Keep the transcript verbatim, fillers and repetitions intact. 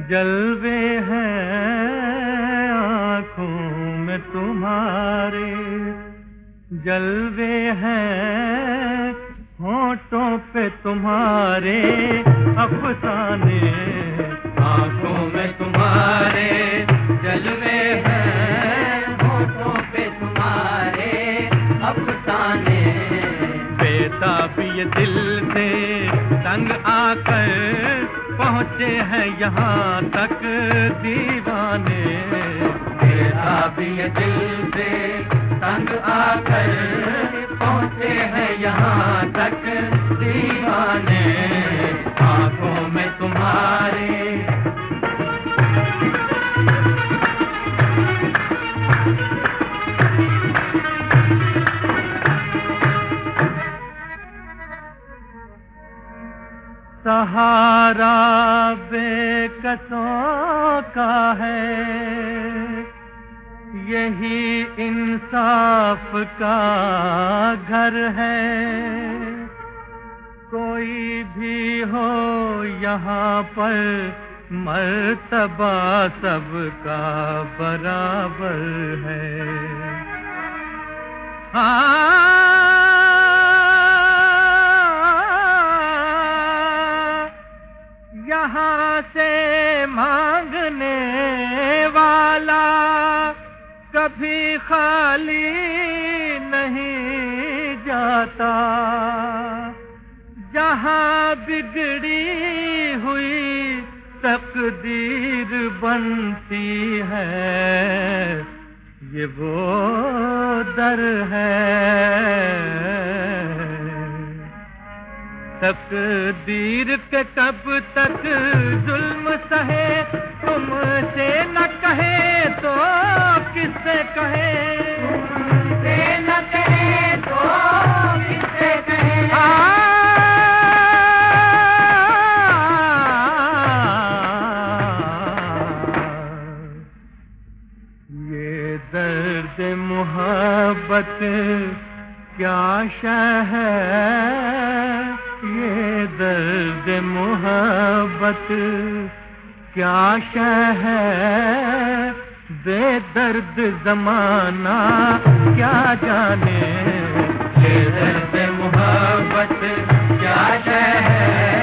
जलवे हैं आँखों में तुम्हारे, जलवे हैं होठों पे तुम्हारे, अफसाने आँखों में तुम्हारे, जलवे हैं होठों पे तुम्हारे, अफसाने। बेताबी ये दिल से तंग आकर पहुँचे हैं यहाँ तक दीवाने, बेताबी ये दिल से तंग आकर पहुँचे हैं यहाँ तक दीवाने, आँखों में तुम्हारे। सहारा बेकसों का है, यही इंसाफ का घर है। कोई भी हो यहाँ पर मर्तबा सबका बराबर है। हाँ, यहाँ से मांगने वाला कभी खाली नहीं जाता। जहाँ बिगड़ी हुई तकदीर बनती है, ये वो दर है। तकदीर के कब तक जुल्म सहे, तुमसे न कहे तो किससे कहे, तुमसे न कहे तो किससे कहे। ये दर्द मोहब्बत क्या शय है, ये दर्द मोहब्बत क्या शय है। बेदर्द ज़माना क्या जाने, ये दर्द मोहब्बत क्या शय है।